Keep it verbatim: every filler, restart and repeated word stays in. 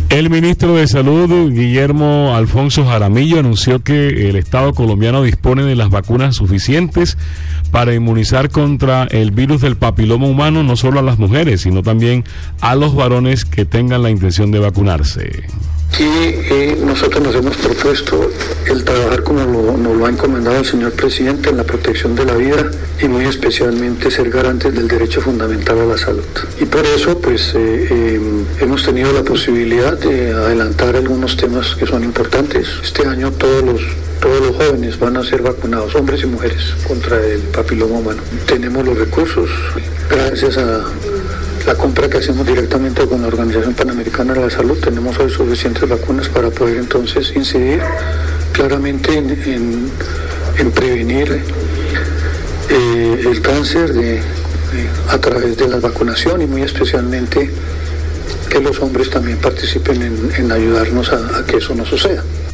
El ministro de Salud, Guillermo Alfonso Jaramillo, anunció que el Estado colombiano dispone de las vacunas suficientes para inmunizar contra el virus del papiloma humano no solo a las mujeres, sino también a los varones que tengan la intención de vacunarse. Y eh, nosotros nos hemos propuesto el trabajar como lo, nos lo ha encomendado el señor presidente en la protección de la vida y muy especialmente ser garantes del derecho fundamental a la salud. Y por eso pues eh, eh, hemos tenido la posibilidad de adelantar algunos temas que son importantes. Este año todos los Todos los jóvenes van a ser vacunados, hombres y mujeres, contra el papiloma humano. Tenemos los recursos, gracias a la compra que hacemos directamente con la Organización Panamericana de la Salud, tenemos hoy suficientes vacunas para poder entonces incidir claramente en, en, en prevenir eh, el cáncer de, eh, a través de la vacunación y muy especialmente que los hombres también participen en, en ayudarnos a, a que eso no suceda.